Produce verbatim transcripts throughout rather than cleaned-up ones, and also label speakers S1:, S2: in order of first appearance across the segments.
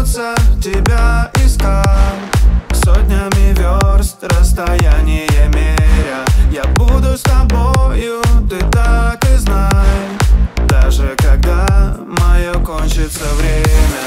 S1: придется тебя искать, сотнями верст расстояние меря. Я буду с тобою, ты так и знай, даже когда мое кончится время.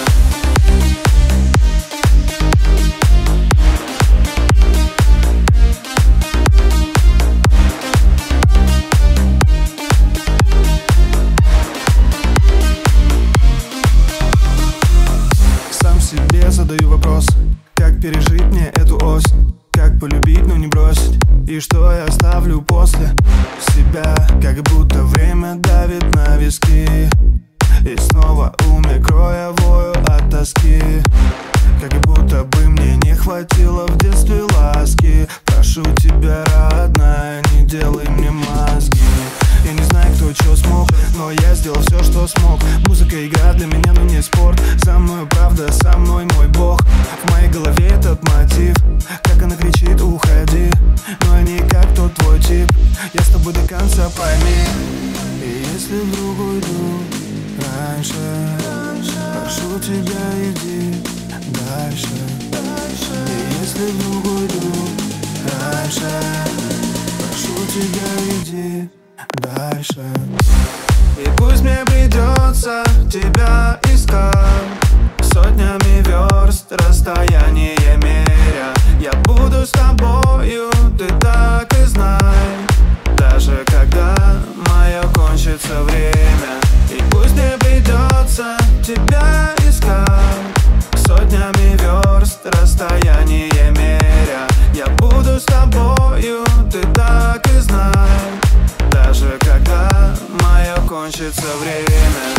S1: Сам себе задаю вопрос: как пережить мне эту осень? Как полюбить, но не бросить? И что я оставлю после себя? Как будто время давит на виски, и снова умикро я вою от тоски. Как будто бы мне не хватило в детстве ласки. Прошу тебя, родная, не делай мне мозги. Я не знаю, кто чё смог, но я сделал все, что смог. Музыка, игра для меня, но не спорт. За мною правда, со мной мой бог. В моей голове этот мотив, как она кричит: уходи. Но я не как тот твой тип, я с тобой до конца, пойми. И если вдруг уйду раньше, прошу тебя, иди дальше. И если вдруг уйду раньше, прошу тебя, иди дальше. И пусть мне придется тебя искать, сотнями верст расстояние меря. Я буду с тобою, ты так и знай, даже когда мое кончится время. И пусть мне придется тебя искать, сотнями верст расстояние меря. Я буду с тобою, ты так и знай, даже когда мое кончится время.